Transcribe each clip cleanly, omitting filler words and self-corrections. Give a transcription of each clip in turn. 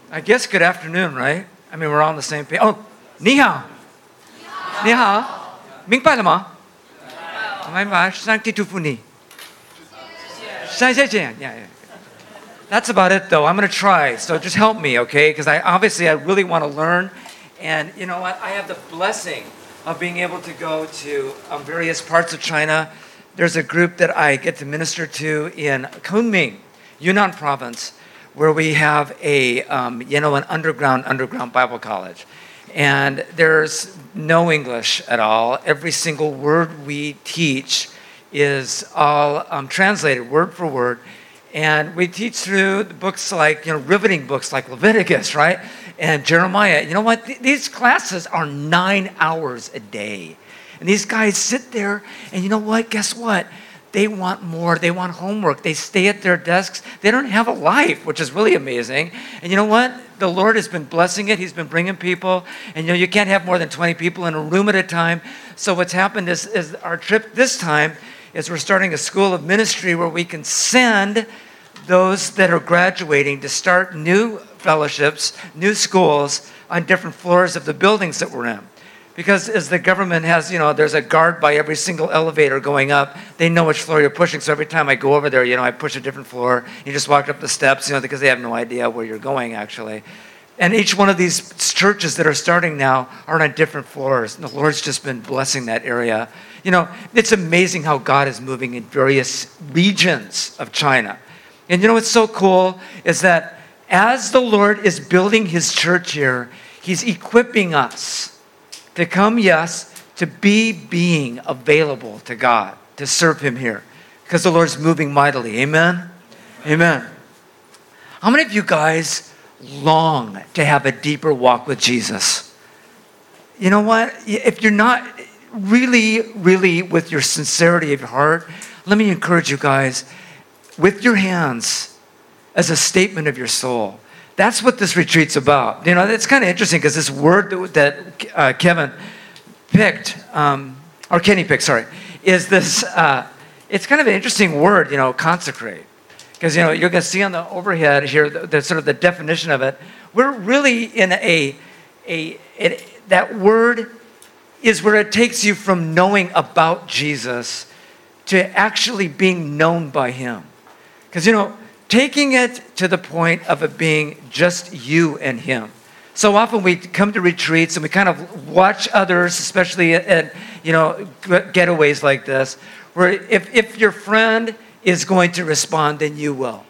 I guess good afternoon, right? I mean, we're all on the same page. Oh, 你好.你好.明白了吗?明白.上帝祝福你. Yeah. That's about it, though. I'm going to try, so just help me, okay? Because I really want to learn. And you know what? I have the blessing of being able to go to various parts of China. There's a group that I get to minister to in Kunming, Yunnan province, where we have an underground Bible college. And there's no English at all. Every single word we teach is all translated word for word. And we teach through the books like, riveting books like Leviticus, right? And Jeremiah. You know what? These classes are 9 hours a day. And these guys sit there, and you know what? Guess what? They want more. They want homework. They stay at their desks. They don't have a life, which is really amazing. And you know what? The Lord has been blessing it. He's been bringing people. And you can't have more than 20 people in a room at a time. So what's happened is our trip this time is we're starting a school of ministry where we can send those that are graduating to start new fellowships, new schools on different floors of the buildings that we're in. Because as the government has, there's a guard by every single elevator going up. They know which floor you're pushing. So every time I go over there, I push a different floor. You just walk up the steps, because they have no idea where you're going, actually. And each one of these churches that are starting now are on different floors. And the Lord's just been blessing that area. It's amazing how God is moving in various regions of China. And what's so cool is that as the Lord is building his church here, he's equipping us to come, to being available to God, to serve him here. Because the Lord's moving mightily. Amen? Amen. How many of you guys long to have a deeper walk with Jesus? You know what? If you're not really with your sincerity of your heart, let me encourage you guys, with your hands as a statement of your soul. That's what this retreat's about. It's kind of interesting because this word that Kevin picked, or Kenny picked, sorry, is this, it's kind of an interesting word, consecrate. Because, you're going to see on the overhead here, the sort of the definition of it. We're really in that word is where it takes you from knowing about Jesus to actually being known by him. Because, taking it to the point of it being just you and him. So often we come to retreats and we kind of watch others, especially at getaways like this, where if your friend is going to respond, then you will.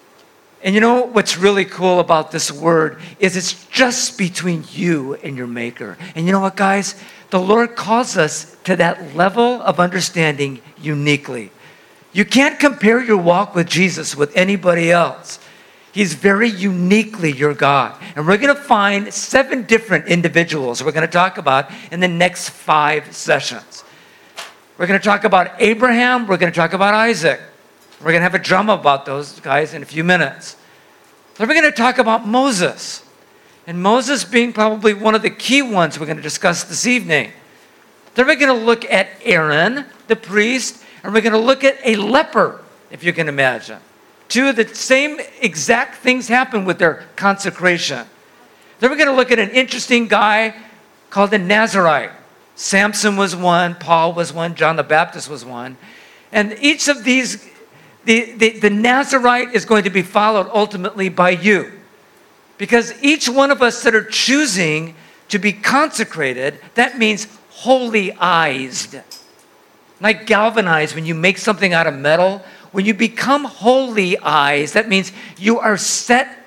And what's really cool about this word is it's just between you and your maker. And you know what, guys? The Lord calls us to that level of understanding uniquely. You can't compare your walk with Jesus with anybody else. He's very uniquely your God. And we're going to find 7 different individuals we're going to talk about in the next 5 sessions. We're going to talk about Abraham. We're going to talk about Isaac. We're going to have a drama about those guys in a few minutes. Then we're going to talk about Moses. And Moses being probably one of the key ones we're going to discuss this evening. Then we're going to look at Aaron, the priest, and we're going to look at a leper, if you can imagine. 2 of the same exact things happen with their consecration. Then we're going to look at an interesting guy called the Nazarite. Samson was one, Paul was one, John the Baptist was one. And each of these, the Nazarite is going to be followed ultimately by you. Because each one of us that are choosing to be consecrated, that means holy-ized. Like galvanized, when you make something out of metal, when you become holy-ized, that means you are set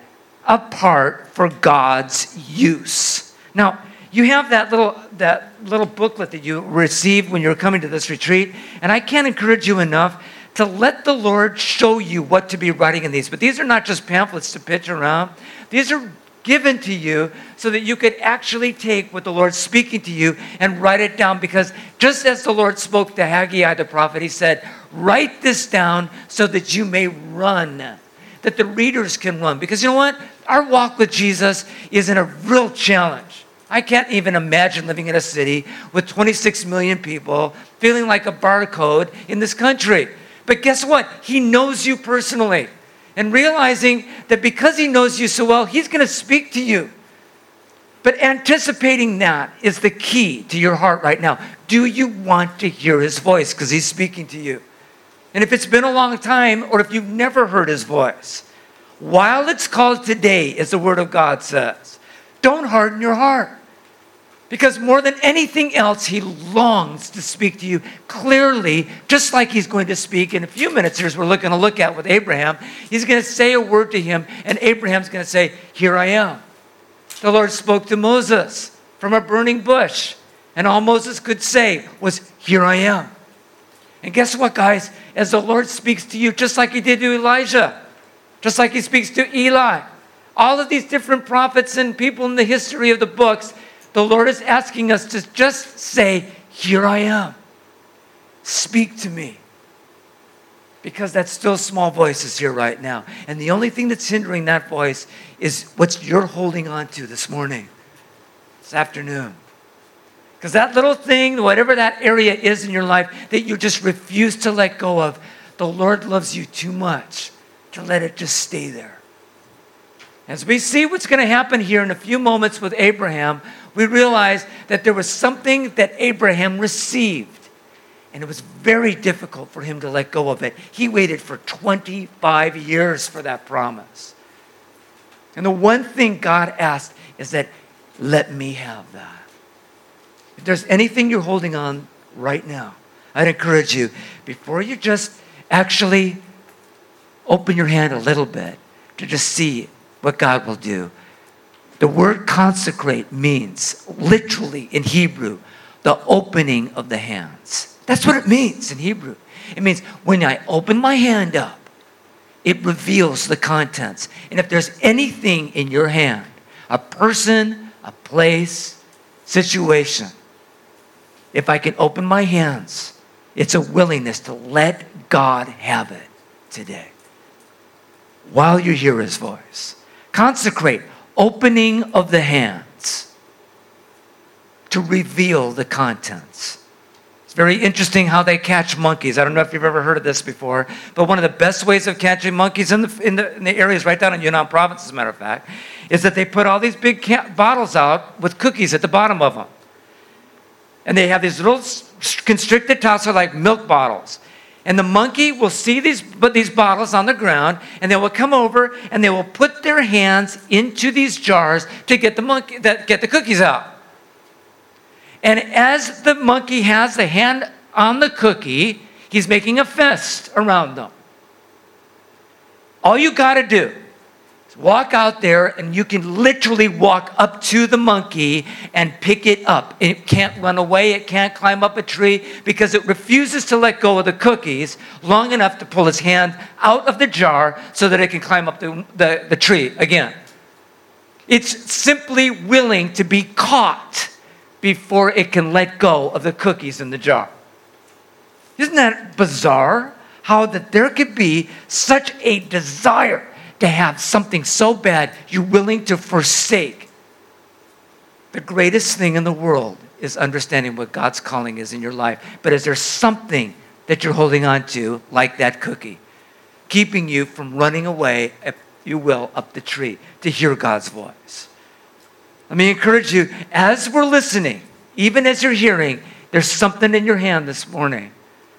apart for God's use. Now, you have that little booklet that you received when you're coming to this retreat, and I can't encourage you enough to let the Lord show you what to be writing in these. But these are not just pamphlets to pitch around. These are given to you so that you could actually take what the Lord's speaking to you and write it down. Because just as the Lord spoke to Haggai the prophet, he said, write this down so that you may run, that the readers can run. Because you know what? Our walk with Jesus is in a real challenge. I can't even imagine living in a city with 26 million people feeling like a barcode in this country. But guess what? He knows you personally. And realizing that because he knows you so well, he's going to speak to you. But anticipating that is the key to your heart right now. Do you want to hear his voice? Because he's speaking to you. And if it's been a long time, or if you've never heard his voice, while it's called today, as the word of God says, don't harden your heart. Because more than anything else, he longs to speak to you clearly, just like he's going to speak in a few minutes here, as we're going to look at with Abraham. He's going to say a word to him, and Abraham's going to say, here I am. The Lord spoke to Moses from a burning bush, and all Moses could say was, here I am. And guess what, guys? As the Lord speaks to you, just like he did to Elijah, just like he speaks to Eli, all of these different prophets and people in the history of the books, the Lord is asking us to just say, here I am. Speak to me. Because that still small voice is here right now. And the only thing that's hindering that voice is what you're holding on to this morning, this afternoon. Because that little thing, whatever that area is in your life that you just refuse to let go of, the Lord loves you too much to let it just stay there. As we see what's going to happen here in a few moments with Abraham, we realize that there was something that Abraham received. And it was very difficult for him to let go of it. He waited for 25 years for that promise. And the one thing God asked is that, let me have that. If there's anything you're holding on right now, I'd encourage you, before you just actually open your hand a little bit to just see what God will do. The word consecrate means, literally in Hebrew, the opening of the hands. That's what it means in Hebrew. It means when I open my hand up, it reveals the contents. And if there's anything in your hand, a person, a place, situation, if I can open my hands, it's a willingness to let God have it today. While you hear his voice. Consecrate, opening of the hands to reveal the contents. It's very interesting how they catch monkeys. I don't know if you've ever heard of this before, but one of the best ways of catching monkeys in the areas right down in Yunnan province, as a matter of fact, is that they put all these big bottles out with cookies at the bottom of them. And they have these little constricted tops are like milk bottles. And the monkey will see these bottles on the ground, and they will come over and they will put their hands into these jars to get the cookies out. And as the monkey has the hand on the cookie, he's making a fist around them. All you got to do is walk out there, and you can literally walk up to the monkey and pick it up. It can't run away. It can't climb up a tree because it refuses to let go of the cookies long enough to pull its hand out of the jar so that it can climb up the tree again. It's simply willing to be caught before it can let go of the cookies in the jar. Isn't that bizarre? How that there could be such a desire to have something so bad you're willing to forsake. The greatest thing in the world is understanding what God's calling is in your life. But is there something that you're holding on to, like that cookie, keeping you from running away, if you will, up the tree to hear God's voice? Let me encourage you, as we're listening, even as you're hearing, there's something in your hand this morning.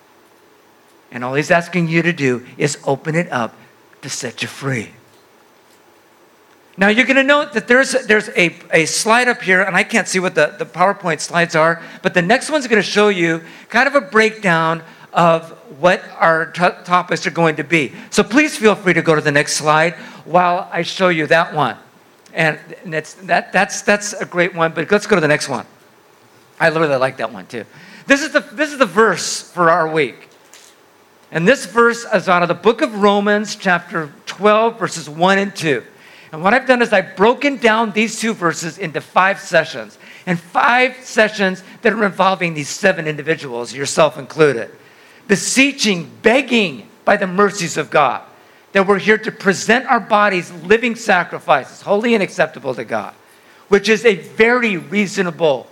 And all he's asking you to do is open it up to set you free. Now you're going to note that there's a slide up here, and I can't see what the PowerPoint slides are, but the next one's going to show you kind of a breakdown of what our topics are going to be. So please feel free to go to the next slide while I show you that one. And that's a great one, but let's go to the next one. I literally like that one too. This is the verse for our week. And this verse is out of the book of Romans, chapter 12, verses 1 and 2. And what I've done is I've broken down these two verses into 5 sessions. And 5 sessions that are involving these 7 individuals, yourself included. Beseeching, begging by the mercies of God, that we're here to present our bodies living sacrifices, holy and acceptable to God, which is a very reasonable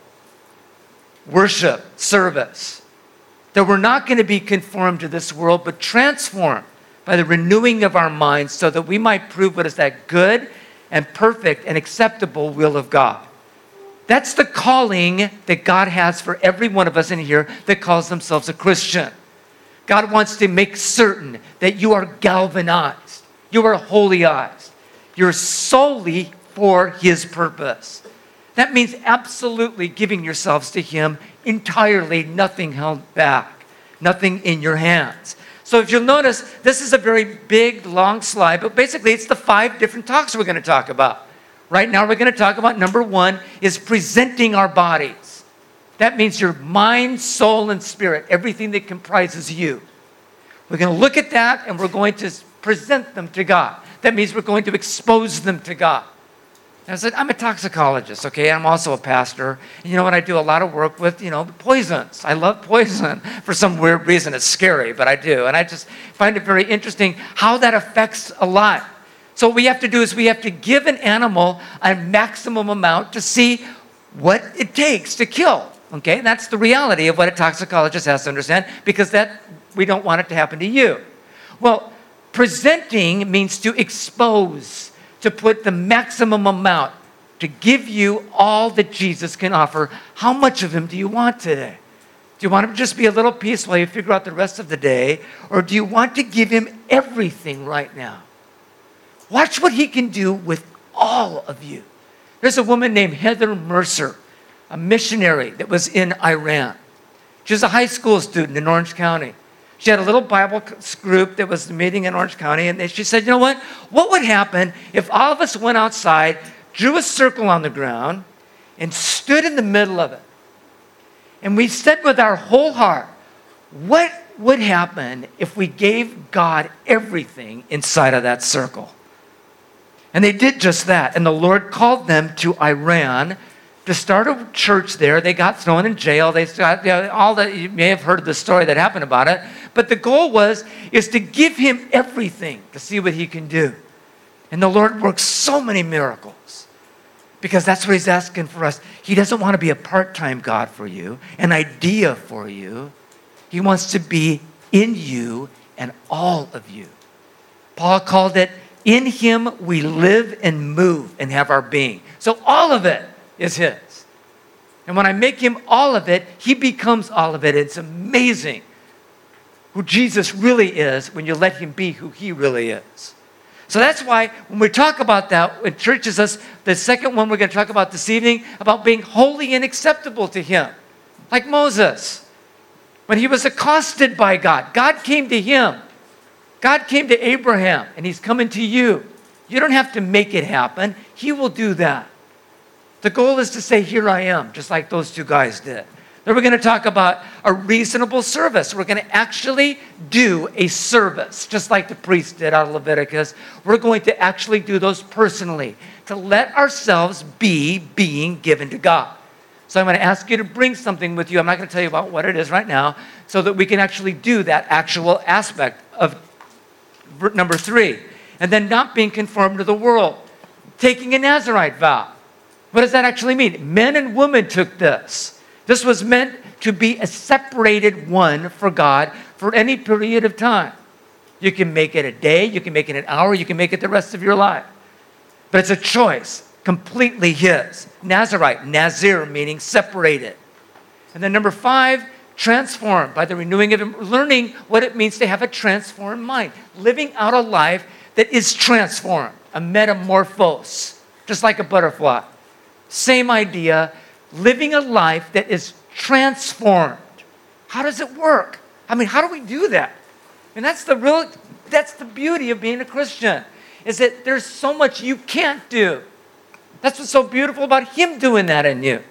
worship service. That we're not going to be conformed to this world, but transformed by the renewing of our minds so that we might prove what is that good and perfect and acceptable will of God. That's the calling that God has for every one of us in here that calls themselves a Christian. God wants to make certain that you are galvanized, you are holyized, you're solely for His purpose. That means absolutely giving yourselves to Him entirely, nothing held back, nothing in your hands. So if you'll notice, this is a very big, long slide, but basically it's the 5 different talks we're going to talk about. Right now we're going to talk about number 1 is presenting our bodies. That means your mind, soul, and spirit, everything that comprises you. We're going to look at that and we're going to present them to God. That means we're going to expose them to God. And I said, I'm a toxicologist, okay? I'm also a pastor. And you know what? I do a lot of work with, poisons. I love poison for some weird reason. It's scary, but I do. And I just find it very interesting how that affects a life. So what we have to do is we have to give an animal a maximum amount to see what it takes to kill. Okay, and that's the reality of what a toxicologist has to understand, because that we don't want it to happen to you. Well, presenting means to expose, to put the maximum amount, to give you all that Jesus can offer. How much of Him do you want today? Do you want Him to just be a little piece while you figure out the rest of the day? Or do you want to give Him everything right now? Watch what He can do with all of you. There's a woman named Heather Mercer, a missionary that was in Iran. She was a high school student in Orange County. She had a little Bible group that was meeting in Orange County, and she said, you know what? What would happen if all of us went outside, drew a circle on the ground, and stood in the middle of it? And we said with our whole heart, what would happen if we gave God everything inside of that circle? And they did just that. And the Lord called them to Iran to start a church there. They got thrown in jail. They got, all that, you may have heard of the story that happened about it. But the goal is to give Him everything to see what He can do. And the Lord works so many miracles because that's what He's asking for us. He doesn't want to be a part-time God for you, an idea for you. He wants to be in you and all of you. Paul called it, in Him we live and move and have our being. So all of it is His. And when I make Him all of it, He becomes all of it. It's amazing who Jesus really is when you let Him be who He really is. So that's why when we talk about that, when church is us, the second one we're going to talk about this evening, about being holy and acceptable to Him. Like Moses, when he was accosted by God, God came to him. God came to Abraham, and He's coming to you. You don't have to make it happen. He will do that. The goal is to say, here I am, just like those 2 guys did. Then we're going to talk about a reasonable service. We're going to actually do a service, just like the priest did out of Leviticus. We're going to actually do those personally, to let ourselves be being given to God. So I'm going to ask you to bring something with you. I'm not going to tell you about what it is right now, so that we can actually do that actual aspect of number 3. And then not being conformed to the world. Taking a Nazirite vow. What does that actually mean? Men and women took this. This was meant to be a separated one for God for any period of time. You can make it a day, you can make it an hour, you can make it the rest of your life. But it's a choice, completely His. Nazirite, Nazir, meaning separated. And then number 5, transformed by the renewing of Him, learning what it means to have a transformed mind. Living out a life that is transformed, a metamorphose, just like a butterfly. Same idea, living a life that is transformed. How does it work? I mean, how do we do that? And that's the beauty of being a Christian, is that there's so much you can't do. That's what's so beautiful about Him doing that in you.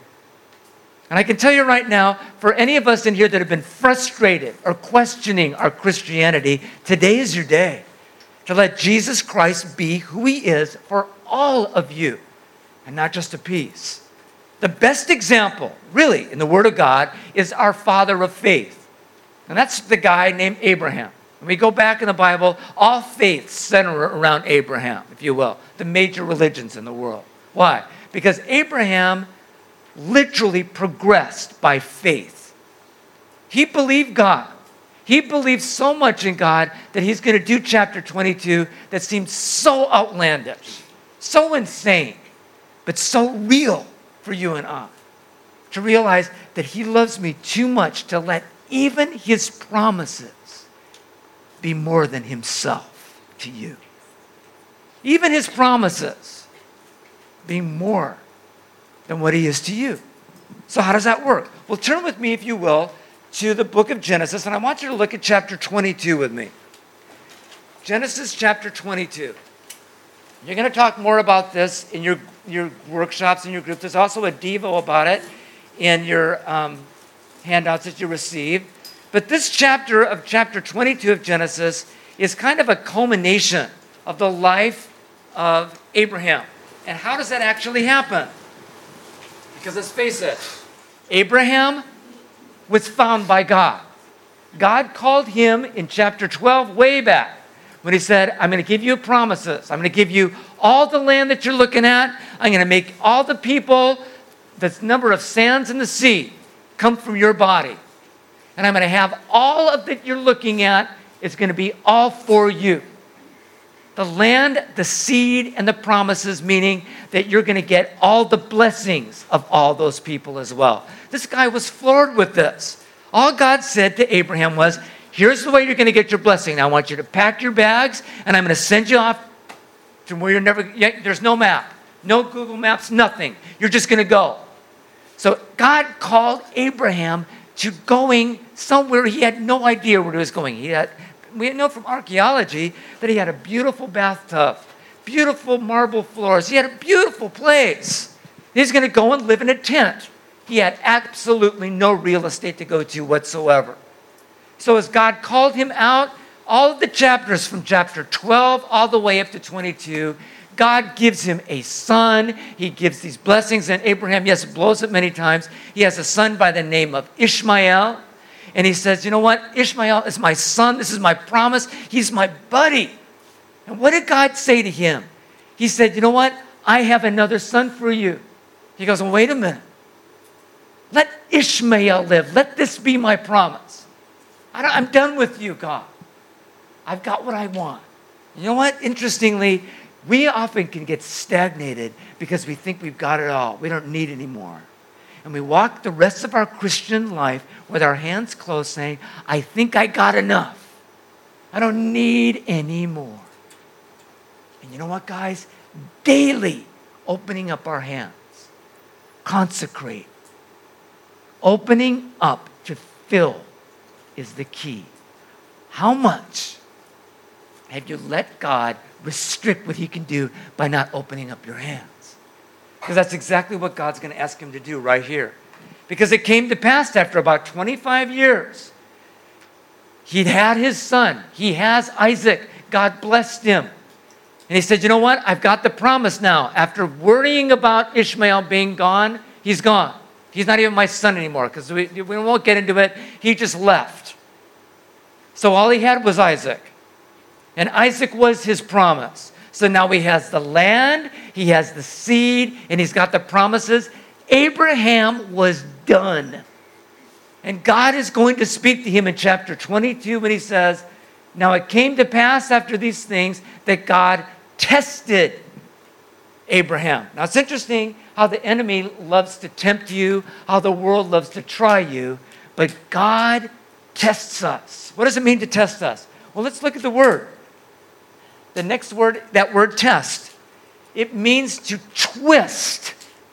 And I can tell you right now, for any of us in here that have been frustrated or questioning our Christianity, today is your day to let Jesus Christ be who He is for all of you, and not just a piece. The best example, really, in the Word of God is our father of faith. And that's the guy named Abraham. When we go back in the Bible, all faiths center around Abraham, if you will, the major religions in the world. Why? Because Abraham literally progressed by faith. He believed God. He believes so much in God that he's going to do chapter 22 that seems so outlandish, so insane, but so real for you and I. To realize that he loves me too much to let even his promises be more than himself to you. Even his promises be more than what he is to you. So how does that work? Well, turn with me, if you will, to the book of Genesis, and I want you to look at chapter 22 with me. Genesis chapter 22. You're going to talk more about this in your workshops, in your group. There's also a Devo about it in your handouts that you receive. But this chapter 22 of Genesis is kind of a culmination of the life of Abraham. And how does that actually happen? Because let's face it, Abraham was found by God. God called him in chapter 12 way back when he said, I'm going to give you promises. I'm going to give you all the land that you're looking at. I'm going to make all the people, the number of sands in the sea, come from your body. And I'm going to have all of that you're looking at, it's going to be all for you. The land, the seed, and the promises, meaning that you're going to get all the blessings of all those people as well. This guy was floored with this. All God said to Abraham was, here's the way you're going to get your blessing. I want you to pack your bags, and I'm going to send you off to where you're never, there's no map, no Google Maps, nothing. You're just going to go. So God called Abraham to going somewhere he had no idea where he was going. We know from archaeology that he had a beautiful bathtub, beautiful marble floors. He had a beautiful place. He's going to go and live in a tent. He had absolutely no real estate to go to whatsoever. So as God called him out, all of the chapters from chapter 12 all the way up to 22, God gives him a son. He gives these blessings. And Abraham, yes, blows it many times. He has a son by the name of Ishmael. And he says, you know what? Ishmael is my son. This is my promise. He's my buddy. And what did God say to him? He said, you know what? I have another son for you. He goes, well, wait a minute. Let Ishmael live. Let this be my promise. I'm done with you, God. I've got what I want. You know what? Interestingly, we often can get stagnated because we think we've got it all. We don't need any more. And we walk the rest of our Christian life with our hands closed saying, I think I got enough. I don't need any more. And you know what, guys? Daily opening up our hands. Consecrate. Opening up to fill is the key. How much have you let God restrict what he can do by not opening up your hands? Because that's exactly what God's going to ask him to do right here. Because it came to pass after about 25 years. He'd had his son. He has Isaac. God blessed him. And he said, you know what? I've got the promise now. After worrying about Ishmael being gone, he's gone. He's not even my son anymore because we won't get into it. He just left. So all he had was Isaac. And Isaac was his promise. So now he has the land, he has the seed, and he's got the promises. Abraham was done. And God is going to speak to him in chapter 22 when he says, now it came to pass after these things that God tested Abraham. Now it's interesting how the enemy loves to tempt you, how the world loves to try you, but God tests us. What does it mean to test us? Well, let's look at the word. The next word, that word test, it means to twist,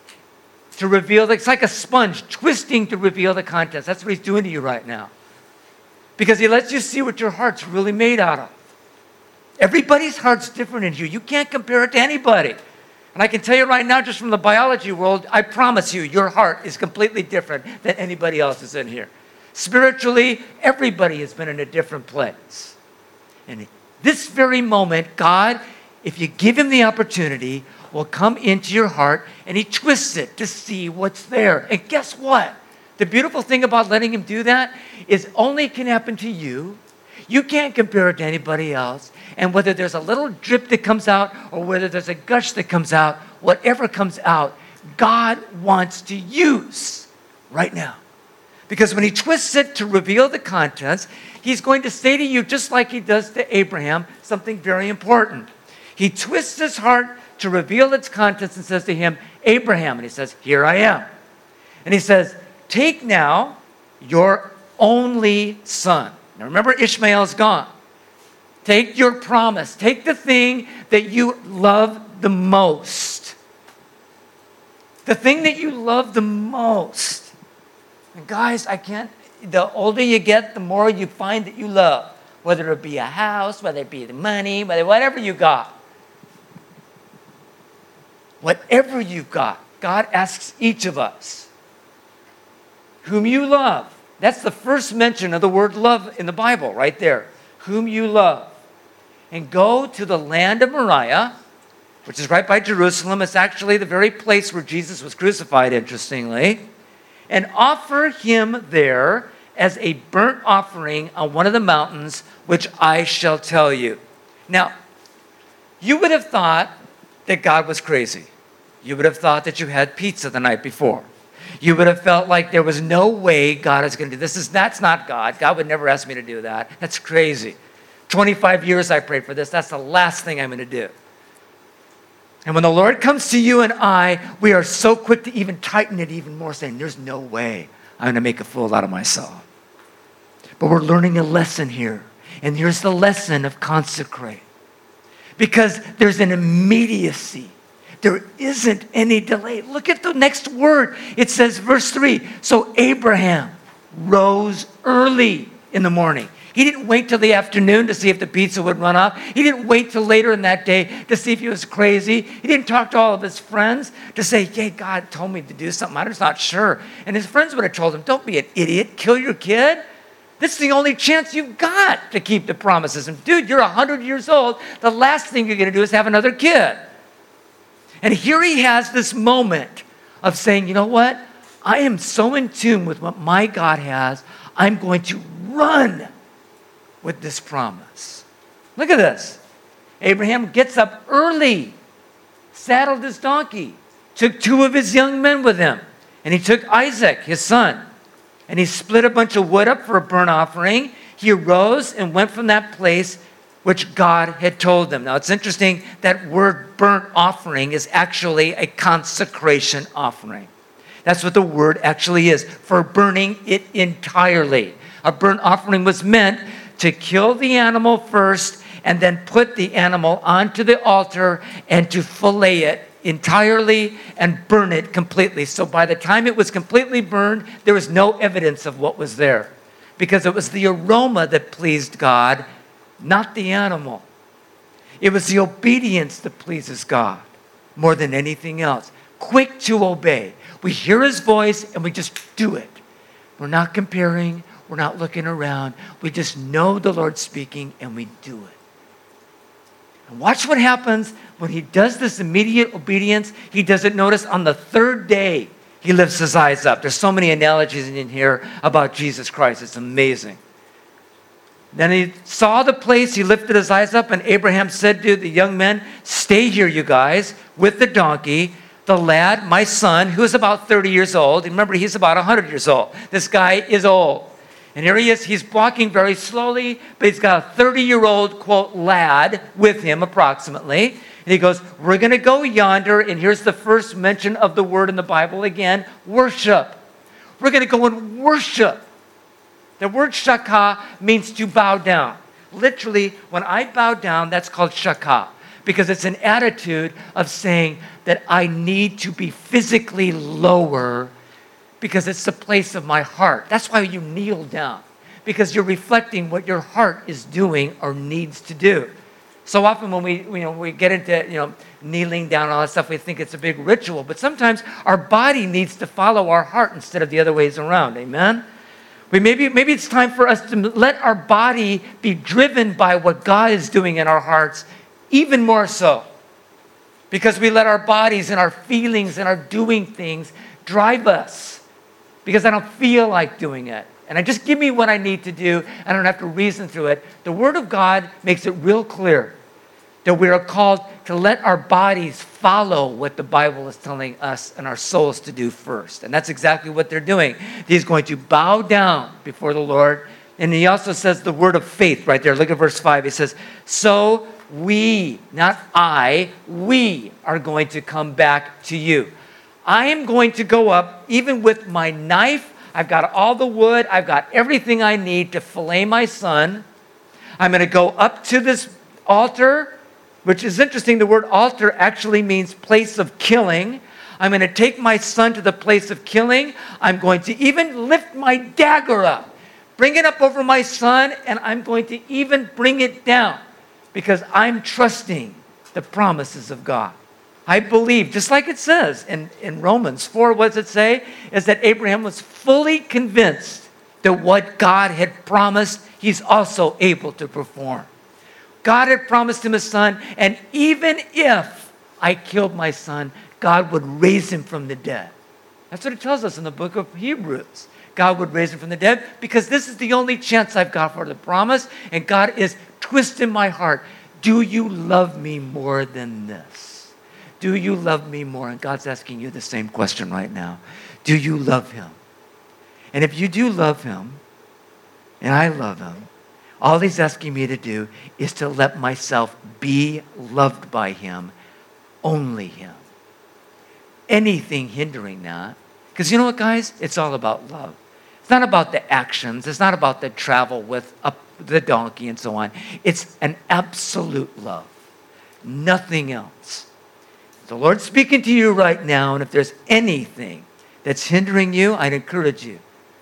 to reveal. It's like a sponge, twisting to reveal the contents. That's what he's doing to you right now. Because he lets you see what your heart's really made out of. Everybody's heart's different in you. You can't compare it to anybody. And I can tell you right now, just from the biology world, I promise you, your heart is completely different than anybody else's in here. Spiritually, everybody has been in a different place. And this very moment, God, if you give him the opportunity, will come into your heart and he twists it to see what's there. And guess what? The beautiful thing about letting him do that is only can happen to you. You can't compare it to anybody else. And whether there's a little drip that comes out or whether there's a gush that comes out, whatever comes out, God wants to use right now. Because when he twists it to reveal the contents, he's going to say to you, just like he does to Abraham, something very important. He twists his heart to reveal its contents and says to him, Abraham, and he says, here I am. And he says, take now your only son. Now remember, Ishmael's gone. Take your promise. Take the thing that you love the most. The thing that you love the most. And guys, the older you get, the more you find that you love. Whether it be a house, whether it be the money, whatever you got. Whatever you've got, God asks each of us, whom you love. That's the first mention of the word love in the Bible, right there. Whom you love. And go to the land of Moriah, which is right by Jerusalem. It's actually the very place where Jesus was crucified, interestingly. And offer him there as a burnt offering on one of the mountains, which I shall tell you. Now, you would have thought that God was crazy. You would have thought that you had pizza the night before. You would have felt like there was no way God is going to do this. That's not God. God would never ask me to do that. That's crazy. 25 years I prayed for this. That's the last thing I'm going to do. And when the Lord comes to you and I, we are so quick to even tighten it even more, saying, there's no way I'm going to make a fool out of myself. But we're learning a lesson here. And here's the lesson of consecrate. Because there's an immediacy. There isn't any delay. Look at the next word. It says, verse 3, so Abraham rose early in the morning. He didn't wait till the afternoon to see if the pizza would run off. He didn't wait till later in that day to see if he was crazy. He didn't talk to all of his friends to say, hey, God told me to do something. I'm just not sure. And his friends would have told him, don't be an idiot. Kill your kid. This is the only chance you've got to keep the promises. And dude, you're 100 years old. The last thing you're going to do is have another kid. And here he has this moment of saying, you know what? I am so in tune with what my God has. I'm going to run with this promise. Look at this. Abraham gets up early, saddled his donkey, took 2 of his young men with him, and he took Isaac, his son, and he split a bunch of wood up for a burnt offering. He arose and went from that place which God had told them. Now it's interesting, that word burnt offering is actually a consecration offering. That's what the word actually is, for burning it entirely. A burnt offering was meant to kill the animal first and then put the animal onto the altar and to fillet it entirely and burn it completely. So by the time it was completely burned, there was no evidence of what was there, because it was the aroma that pleased God, not the animal. It was the obedience that pleases God more than anything else. Quick to obey. We hear his voice and we just do it. We're not comparing. We're not looking around. We just know the Lord's speaking and we do it. And watch what happens when he does this immediate obedience. He doesn't notice on the 3rd day he lifts his eyes up. There's so many analogies in here about Jesus Christ. It's amazing. Then he saw the place, he lifted his eyes up, and Abraham said to the young men, stay here, you guys, with the donkey. The lad, my son, who is about 30 years old, remember, he's about 100 years old. This guy is old. And here he is, he's walking very slowly, but he's got a 30-year-old, quote, lad with him approximately. And he goes, we're going to go yonder, and here's the first mention of the word in the Bible again, worship. We're going to go and worship. The word shakah means to bow down. Literally, when I bow down, that's called shakah, because it's an attitude of saying that I need to be physically lower because it's the place of my heart. That's why you kneel down, because you're reflecting what your heart is doing or needs to do. So often when we get into kneeling down and all that stuff, we think it's a big ritual, but sometimes our body needs to follow our heart instead of the other ways around. Amen? Maybe it's time for us to let our body be driven by what God is doing in our hearts, even more so. Because we let our bodies and our feelings and our doing things drive us. Because I don't feel like doing it. And I just give me what I need to do. I don't have to reason through it. The Word of God makes it real clear that we are called to let our bodies follow what the Bible is telling us and our souls to do first. And that's exactly what they're doing. He's going to bow down before the Lord. And he also says the word of faith right there. Look at verse 5. He says, so we, not I, we are going to come back to you. I am going to go up, even with my knife. I've got all the wood. I've got everything I need to fillet my son. I'm going to go up to this altar, which is interesting. The word altar actually means place of killing. I'm going to take my son to the place of killing. I'm going to even lift my dagger up, bring it up over my son, and I'm going to even bring it down because I'm trusting the promises of God. I believe, just like it says in Romans 4, what does it say? Is that Abraham was fully convinced that what God had promised, he's also able to perform. God had promised him a son, and even if I killed my son, God would raise him from the dead. That's what it tells us in the book of Hebrews. God would raise him from the dead because this is the only chance I've got for the promise, and God is twisting my heart. Do you love me more than this? Do you love me more? And God's asking you the same question right now. Do you love him? And if you do love him, and I love him, all he's asking me to do is to let myself be loved by him, only him. Anything hindering that, because you know what, guys? It's all about love. It's not about the actions. It's not about the travel with the donkey and so on. It's an absolute love. Nothing else. The Lord's speaking to you right now, and if there's anything that's hindering you, I'd encourage you.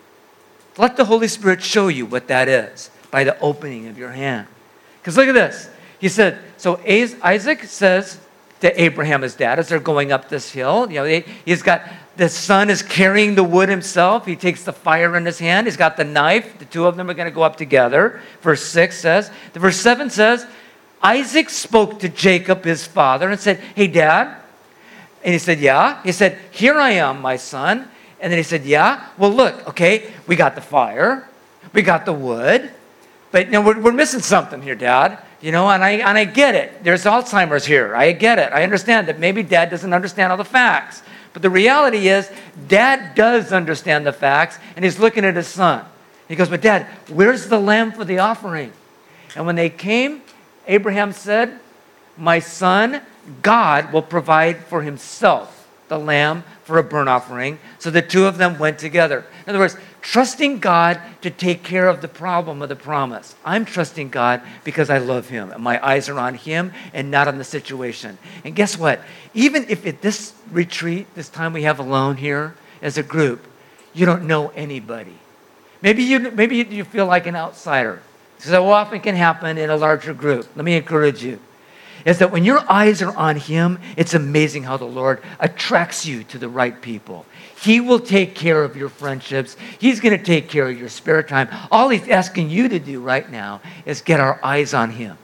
Let the Holy Spirit show you what that is by the opening of your hand. Because look at this. He said, so Isaac says to Abraham, his dad, as they're going up this hill, he's got, the son is carrying the wood himself. He takes the fire in his hand. He's got the knife. The two of them are going to go up together. Verse 6 says, verse 7 says, Isaac spoke to Jacob, his father, and said, hey, Dad. And he said, yeah. He said, here I am, my son. And then he said, yeah. Well, look, okay, we got the fire. We got the wood. But we're missing something here, Dad. And I get it. There's Alzheimer's here. I get it. I understand that maybe Dad doesn't understand all the facts. But the reality is, Dad does understand the facts, and he's looking at his son. He goes, but Dad, where's the lamb for the offering? And when they came, Abraham said, my son, God will provide for himself the lamb for a burnt offering. So the two of them went together. In other words, trusting God to take care of the problem of the promise. I'm trusting God because I love him, and my eyes are on him and not on the situation. And guess what? Even if at this retreat, this time we have alone here as a group, you don't know anybody. Maybe you feel like an outsider. So often can happen in a larger group. Let me encourage you. Is that when your eyes are on him, it's amazing how the Lord attracts you to the right people. He will take care of your friendships. He's going to take care of your spare time. All he's asking you to do right now is get our eyes on him.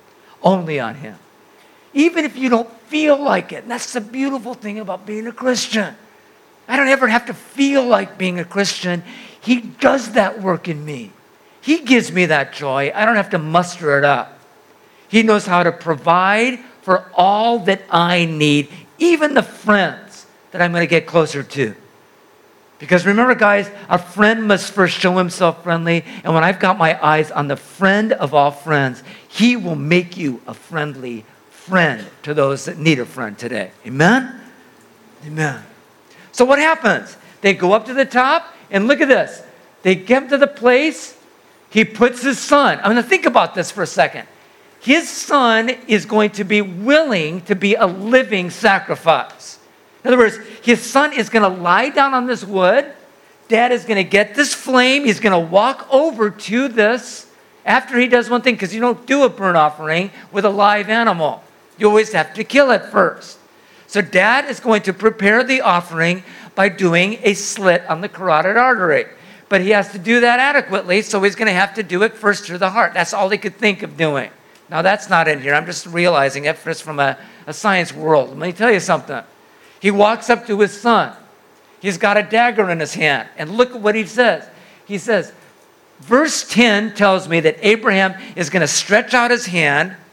Only on him. Even if you don't feel like it. And that's the beautiful thing about being a Christian. I don't ever have to feel like being a Christian. He does that work in me. He gives me that joy. I don't have to muster it up. He knows how to provide for all that I need, even the friends that I'm going to get closer to. Because remember, guys, a friend must first show himself friendly. And when I've got my eyes on the friend of all friends, he will make you a friendly friend to those that need a friend today. Amen? Amen. So what happens? They go up to the top, and look at this. They get to the place. He puts his son. I'm going to think about this for a second. His son is going to be willing to be a living sacrifice. In other words, his son is going to lie down on this wood. Dad is going to get this flame. He's going to walk over to this after he does one thing, because you don't do a burnt offering with a live animal. You always have to kill it first. So Dad is going to prepare the offering by doing a slit on the carotid artery. But he has to do that adequately, so he's going to have to do it first through the heart. That's all he could think of doing. Now, that's not in here. I'm just realizing it from a science world. Let me tell you something. He walks up to his son. He's got a dagger in his hand. And look at what he says. He says, verse 10 tells me that Abraham is going to stretch out his hand.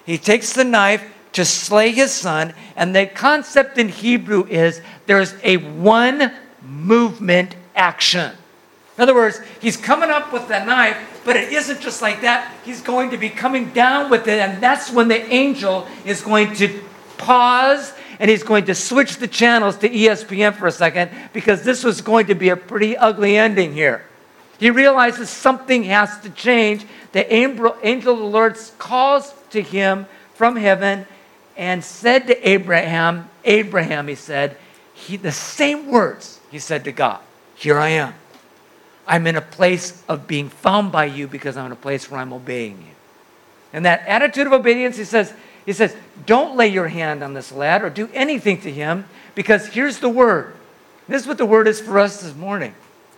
he takes the knife to slay his son. And the concept in Hebrew is there's a one movement action. In other words, he's coming up with the knife, but it isn't just like that. He's going to be coming down with it, and that's when the angel is going to pause, and he's going to switch the channels to ESPN for a second, because this was going to be a pretty ugly ending here. He realizes something has to change. The angel of the Lord calls to him from heaven and said to Abraham, he said, the same words he said to God, "Here I am. I'm in a place of being found by you because I'm in a place where I'm obeying you." And that attitude of obedience, he says, don't lay your hand on this lad or do anything to him, because here's the word. This is what the word is for us this morning.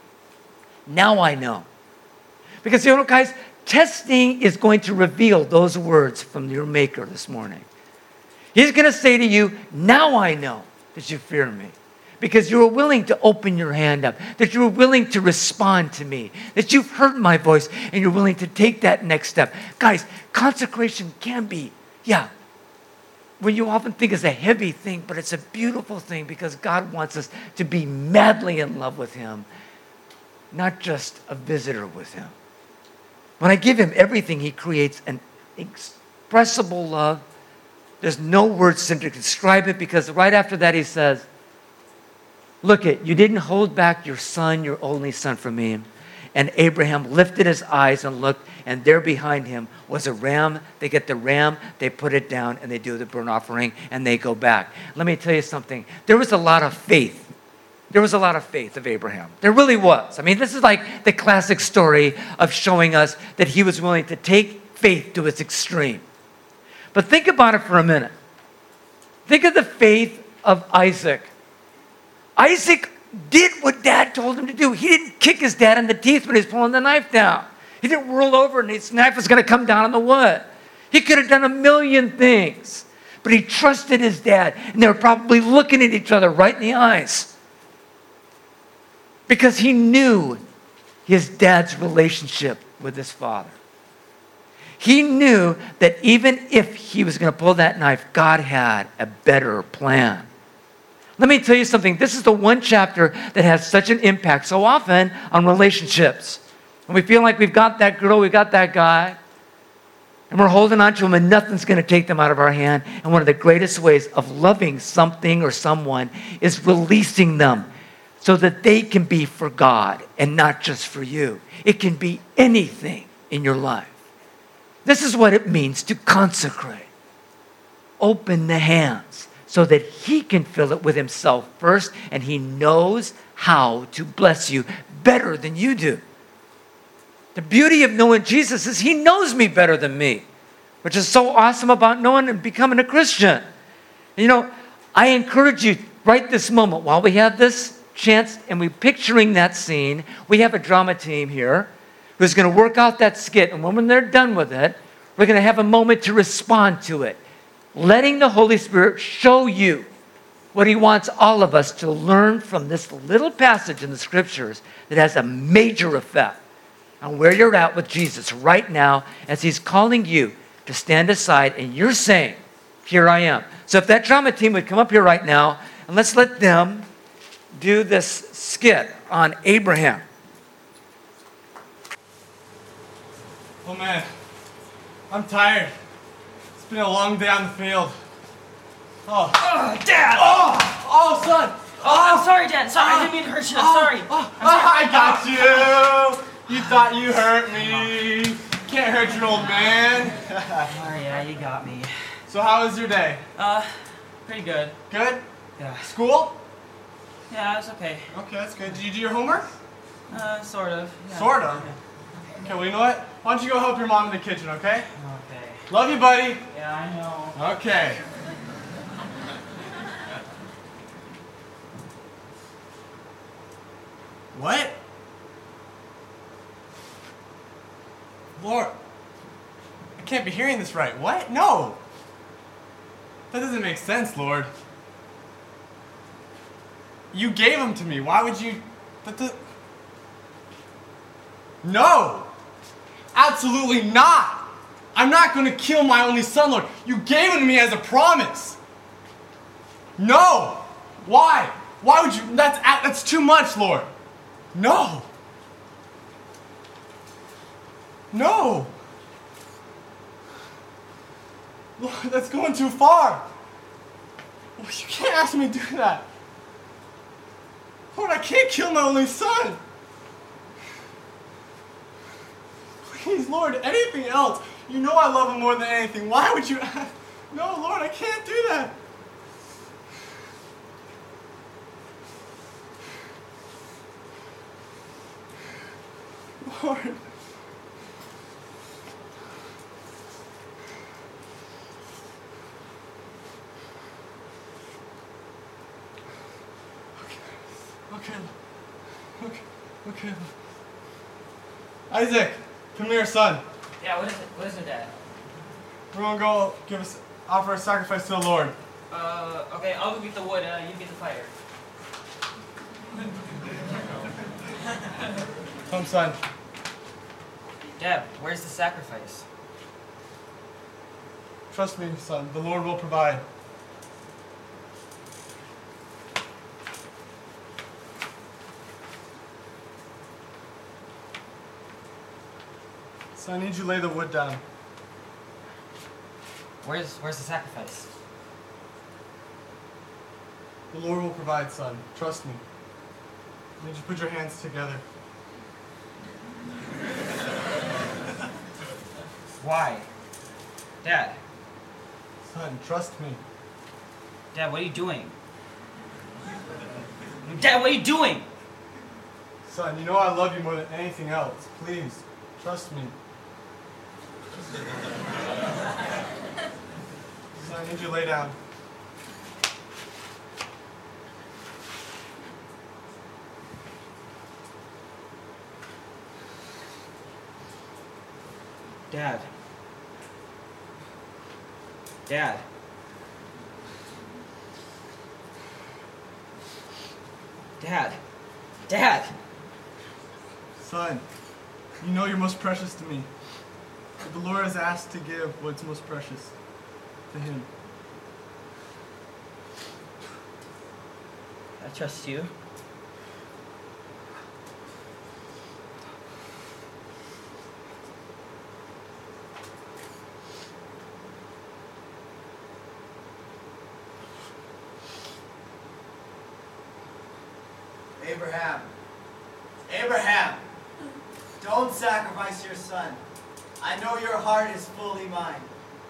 Now I know. Because, guys, testing is going to reveal those words from your Maker this morning. He's going to say to you, now I know that you fear me. Because you were willing to open your hand up, that you were willing to respond to me, that you've heard my voice and you're willing to take that next step. Guys, consecration can be, what you often think is a heavy thing, but it's a beautiful thing because God wants us to be madly in love with him, not just a visitor with him. When I give him everything, he creates an inexpressible love. There's no words to describe it, because right after that he says, look you didn't hold back your son, your only son from me. And Abraham lifted his eyes and looked, and there behind him was a ram. They get the ram, they put it down, and they do the burnt offering, and they go back. Let me tell you something. There was a lot of faith. There was a lot of faith of Abraham. There really was. I mean, this is like the classic story of showing us that he was willing to take faith to its extreme. But think about it for a minute. Think of the faith of Isaac. Isaac did what dad told him to do. He didn't kick his dad in the teeth when he was pulling the knife down. He didn't roll over and his knife was going to come down on the wood. He could have done a million things, but he trusted his dad, and they were probably looking at each other right in the eyes because he knew his dad's relationship with his father. He knew that even if he was going to pull that knife, God had a better plan. Let me tell you something. This is the one chapter that has such an impact so often on relationships. When we feel like we've got that girl, we've got that guy, and we're holding on to them and nothing's going to take them out of our hand. And one of the greatest ways of loving something or someone is releasing them so that they can be for God and not just for you. It can be anything in your life. This is what it means to consecrate. Open the hands so that he can fill it with himself first, and he knows how to bless you better than you do. The beauty of knowing Jesus is he knows me better than me, which is so awesome about knowing and becoming a Christian. I encourage you right this moment, while we have this chance and we're picturing that scene, we have a drama team here who's going to work out that skit, and when they're done with it, we're going to have a moment to respond to it, letting the Holy Spirit show you what he wants all of us to learn from this little passage in the scriptures that has a major effect on where you're at with Jesus right now, as he's calling you to stand aside and you're saying, here I am. So if that drama team would come up here right now, and let's let them do this skit on Abraham. Oh man, I'm tired. It's been a long day on the field. Oh. Dad! Oh, son! I'm sorry, Dad. Sorry, I didn't mean to hurt you. I'm sorry. I got you! You thought you hurt me. Can't hurt your old man. Oh, yeah, you got me. So how was your day? Pretty good. Good? Yeah. School? Yeah, it's okay. Okay, that's good. Did you do your homework? Sort of. Yeah. Sort of. Okay, well, you know what? Why don't you go help your mom in the kitchen, okay? Okay. Love you, buddy. Yeah, I know. Okay. What? Lord, I can't be hearing this right. What? No. That doesn't make sense, Lord. You gave them to me. Why would you... No! Absolutely not! I'm not going to kill my only son, Lord. You gave him to me as a promise. No. Why? Why would you? That's too much, Lord. No. No. Lord, that's going too far. You can't ask me to do that. Lord, I can't kill my only son. Please, Lord, anything else. You know I love him more than anything. Why would you ask? No, Lord, I can't do that. Lord. Okay. Isaac, come here, son. Yeah, what is it? What is it, Dad? We're gonna go offer a sacrifice to the Lord. Okay, I'll go get the wood, you get the fire. Come, son. Dad, where's the sacrifice? Trust me, son. The Lord will provide. So I need you to lay the wood down. Where's the sacrifice? The Lord will provide, son. Trust me. I need you to put your hands together. Why? Dad. Son, trust me. Dad, what are you doing? Dad, what are you doing? Son, you know I love you more than anything else. Please, trust me. Son, I need you to lay down. Dad. Dad. Dad. Dad! Son, you know you're most precious to me. But the Lord has asked to give what's most precious to Him. I trust you. Abraham, don't sacrifice your son. I know your heart is fully mine.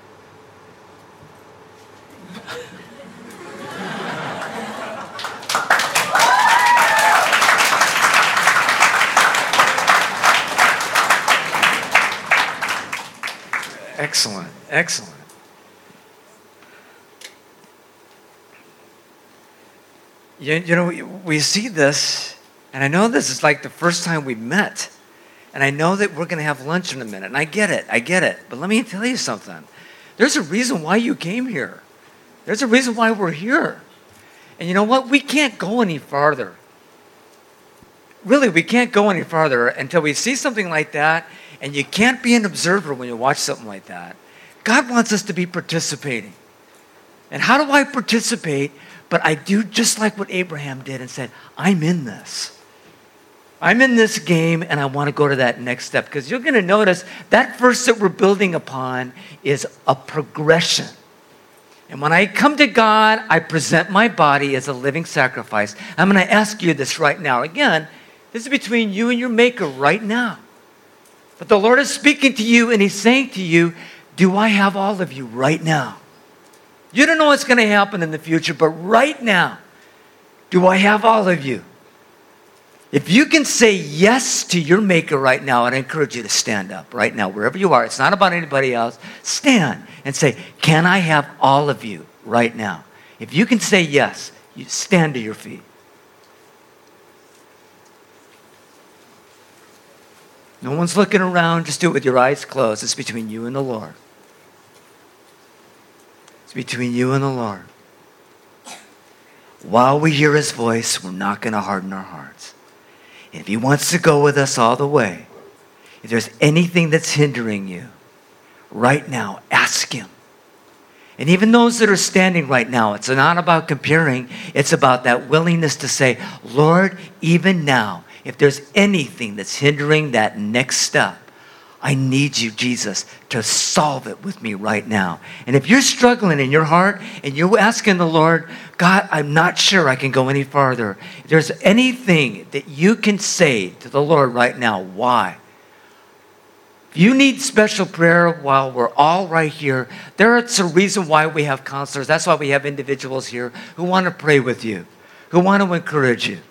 Excellent, excellent. You know, we see this, and I know this is like the first time we met, and I know that we're going to have lunch in a minute, and I get it, but let me tell you something. There's a reason why you came here. There's a reason why we're here. And you know what? We can't go any farther. Really, we can't go any farther until we see something like that, and you can't be an observer when you watch something like that. God wants us to be participating. And how do I participate? But I do just like what Abraham did and said, I'm in this. I'm in this game, and I want to go to that next step. Because you're going to notice that verse that we're building upon is a progression. And when I come to God, I present my body as a living sacrifice. I'm going to ask you this right now. Again, this is between you and your Maker right now. But the Lord is speaking to you, and He's saying to you, do I have all of you right now? You don't know what's going to happen in the future, but right now, do I have all of you? If you can say yes to your Maker right now, I'd encourage you to stand up right now, wherever you are. It's not about anybody else. Stand and say, can I have all of you right now? If you can say yes, you stand to your feet. No one's looking around. Just do it with your eyes closed. It's between you and the Lord. It's between you and the Lord. While we hear His voice, we're not going to harden our hearts. If He wants to go with us all the way, if there's anything that's hindering you, right now. Ask him. And even those that are standing right now, it's not about comparing. It's about that willingness to say, Lord, even now, if there's anything that's hindering that next step, I need you, Jesus, to solve it with me right now. And if you're struggling in your heart and you're asking the Lord, God, I'm not sure I can go any farther. If there's anything that you can say to the Lord right now, why? If you need special prayer while we're all right here, there's a reason why we have counselors. That's why we have individuals here who want to pray with you, who want to encourage you.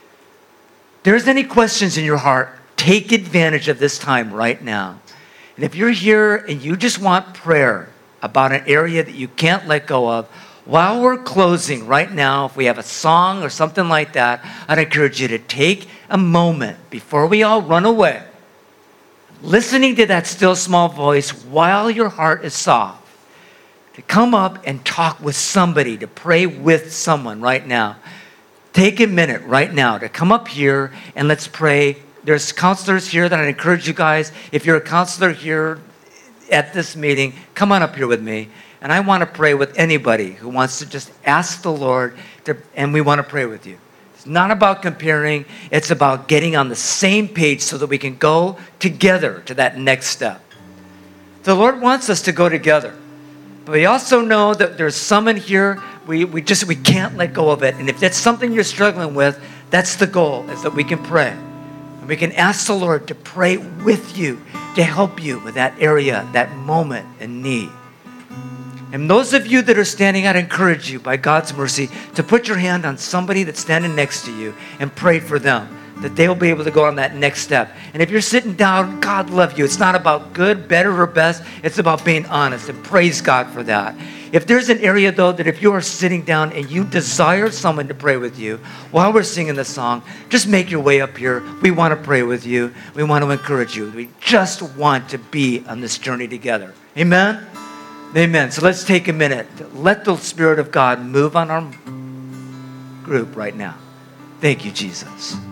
If there's any questions in your heart, take advantage of this time right now. And if you're here and you just want prayer about an area that you can't let go of, while we're closing right now, if we have a song or something like that, I'd encourage you to take a moment before we all run away, listening to that still small voice while your heart is soft, to come up and talk with somebody, to pray with someone right now. Take a minute right now to come up here and let's pray. There's counselors here that I encourage you guys. If you're a counselor here at this meeting, come on up here with me. And I want to pray with anybody who wants to just ask the Lord, and we want to pray with you. It's not about comparing. It's about getting on the same page so that we can go together to that next step. The Lord wants us to go together. But we also know that there's some in here, we can't let go of it. And if that's something you're struggling with, that's the goal, is that we can pray. And we can ask the Lord to pray with you, to help you with that area, that moment in need. And those of you that are standing, I'd encourage you, by God's mercy, to put your hand on somebody that's standing next to you and pray for them, that they'll be able to go on that next step. And if you're sitting down, God love you. It's not about good, better, or best. It's about being honest, and praise God for that. If there's an area, though, that if you are sitting down and you desire someone to pray with you while we're singing the song, just make your way up here. We want to pray with you. We want to encourage you. We just want to be on this journey together. Amen? Amen. So let's take a minute. Let the Spirit of God move on our group right now. Thank you, Jesus.